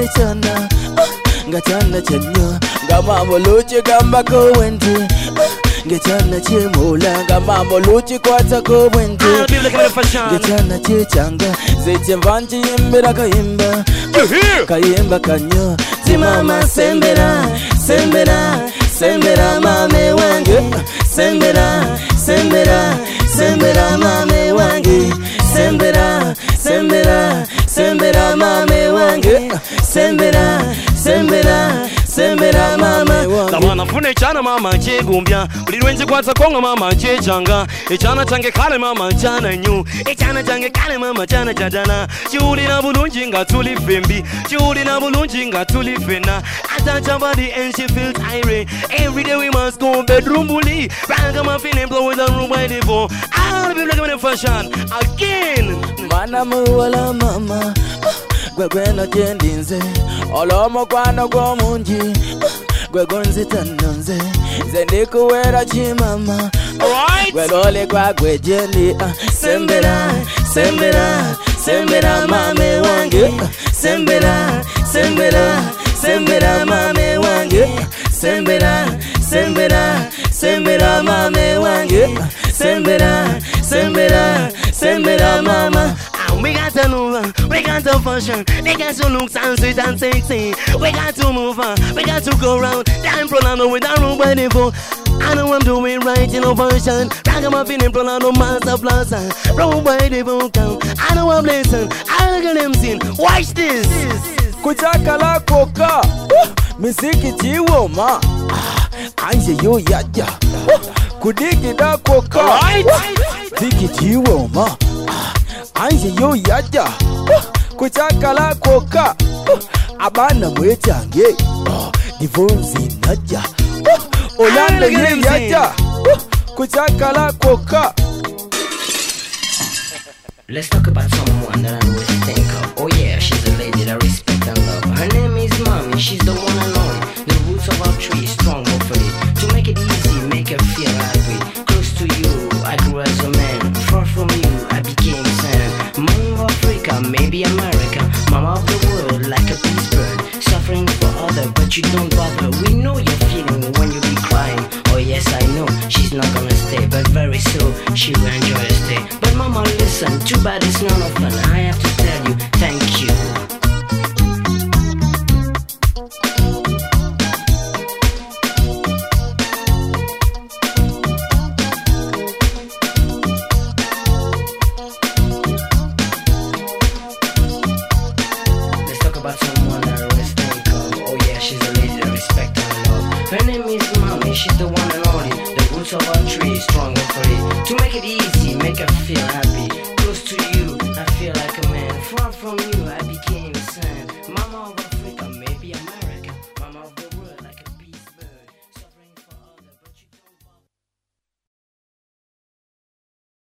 chana ngachana chanyo ngamamo luchi gamba ko wenti ngechana chimula ngamamo luchi kwata ko wenti ngechana chichanga zichemvanchi imbira kayimba kayimba kanyo zimama sembera sembera sembera mame wange sembera sembera sembera mame wange sembera sembera sembera mame wange sembera sembera sembera mama Lamana fune chana mama chegumbya ulirwenzi kwatsa konga mama chechanga echana change kale mama chana nyu echana change kale mama chana chadana chiuli na bulunji ngatuli fembi chiuli na bulunji ngatuli fena attach body and she feels irate every day we must go bedroom bully ranga muffin and blow in the room by the phone I'll be looking in fashion again mana muwala mama gwegweno jendinze olomo kwano kwa munji gwegonzi tanonze zendikuwera chimama gwelole kwa gwejendi sembera sembera sembera mame wange sembera sembera sembera mame wange sembera sembera sembera mame wange sembera sembera sembera mama. We got to move on, we got to function, we got to look and sweet and sexy. We got to move on, we got to go round. Damn Prolano with our room ready for. I know I'm doing right in a version. Ragamuffin and Prolano Master Plaza. Room ready for count. I know I'm listening, I look at them sing. Watch this. Kuchaka la koka, misiki chiwo ma. Anje yo yaja, kudiki da koka. Tiki chiwo ma. Anje yo yaja kuchaka la koka abana mwechange divonzi naja olanda ye yaja kuchaka la koka. Let's talk about someone that I always think of. Oh yeah, she's a lady that I respect and love. Her name is Mommy, she's the one and only. The roots of our tree is strong, hopefully. To make it easy, make her feel happy. Close to you, I grew as a man. Far from you, I became sand. Mom of Africa, maybe America. Mama of the world, like a peace bird. Suffering for others, but you don't bother. We know you're feeling when you be crying. Oh yes, I know, she's not gonna stay. But very soon, she will enjoy her stay. But mama, listen, too bad it's none of fun. I have to tell you, thank you. Her name is Mommy, she's the one and only. The roots of our tree is strong and free. To make it easy, make her feel happy. Close to you, I feel like a man. Far from you, I became sand. Mama of